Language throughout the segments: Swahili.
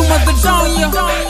Sumadadonyo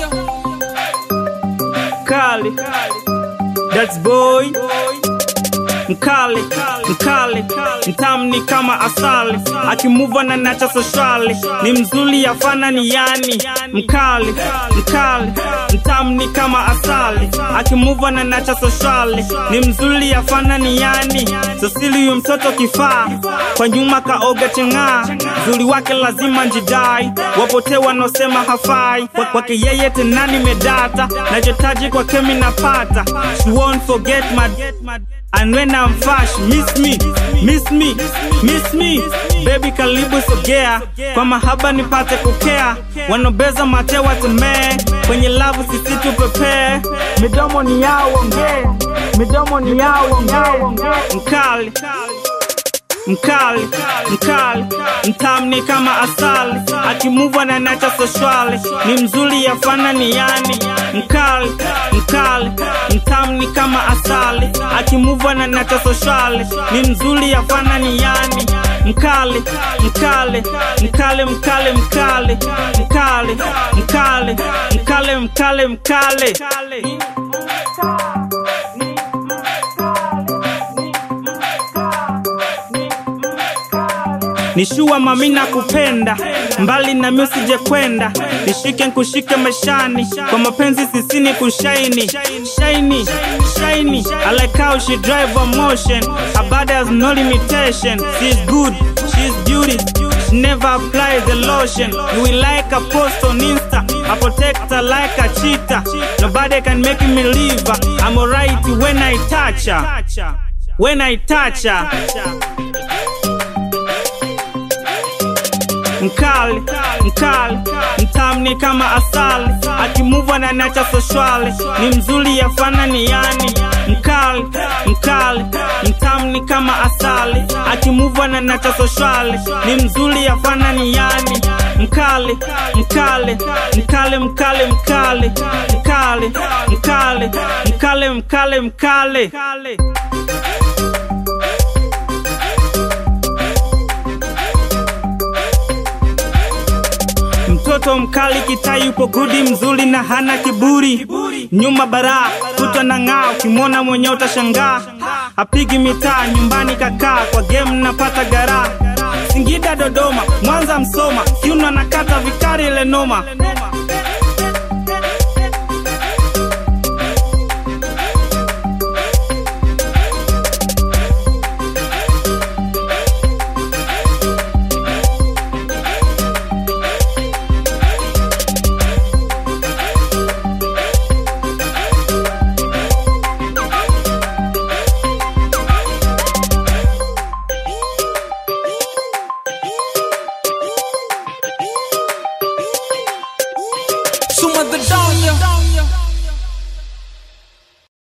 Mkali, that's boy. Mkali, mkali, mtamni kama asali. Akimuva na nacha sociali, ni mzuli ya fana ni yani. Mkali, mkali, mtamni kama asali. Akimuva na nacha sociali, ni mzuli ya fana ni yani. Sosili yu mtoto kifaa, kwa nyuma kaoga chenga. Zuli wake lazima njidai, wapote wanosema hafai. Kwake yeye tenani medata, najotaji kwa kemi napata. She won't forget my and when I'm fash, miss me, miss me, miss me. Baby karibu sogea, kwa mahaba nipate kukea. Wanobeza mate watemee, kwenye love sisi tupepee. Midomo ni yao ongea, midomo ni yao ongea. Mkali, mkali, mkali, mtamni kama asali. Akimuva na nacha sociali, ni mzuli ya fana ni yani. Mkali, mkali, mtamni kama asali. Akimuva na nacha sociali, ni mzuli ya fana ni yani. Mkali, mkali, mkali, mkali, mkali, mkali, mkali, mkali, mkali, mkali. Nishua mami na kupenda, mbali na mi usije kwenda. Nishike nkushike maishani, kwa mapenzi sisi ni kushaini. Shiny, shiny, I like how she drive a motion. Her body has no limitation. She's good, she's beauty, she never applies the lotion. You will like a post on Insta, I protect her like a cheetah. Nobody can make me leave her, I'm alright when I touch her. When I touch her. Mkali, mkali, mtamni kama asali. Akimuva na nacha sociali, ni mzuli ya fana ni yani. Mkali, mkali, mtamni kama asali. Akimuva na nacha sociali, ni mzuli ya fana ni yani. Mkali, mkali, mkali, mkali, mkali, mkali, mkali, mkali, mkali, mkali. Mtoto mkali kitai yupo gudi, mzuli na hana kiburi. Nyuma bara, kutwa na ngao, kimona mwenye utashangaa. Apigi mitaa, nyumbani kakaa, kwa game napata gara. Singida Dodoma, Mwanza Msoma, kiuno nakata vikari ile noma. Sumadadonyo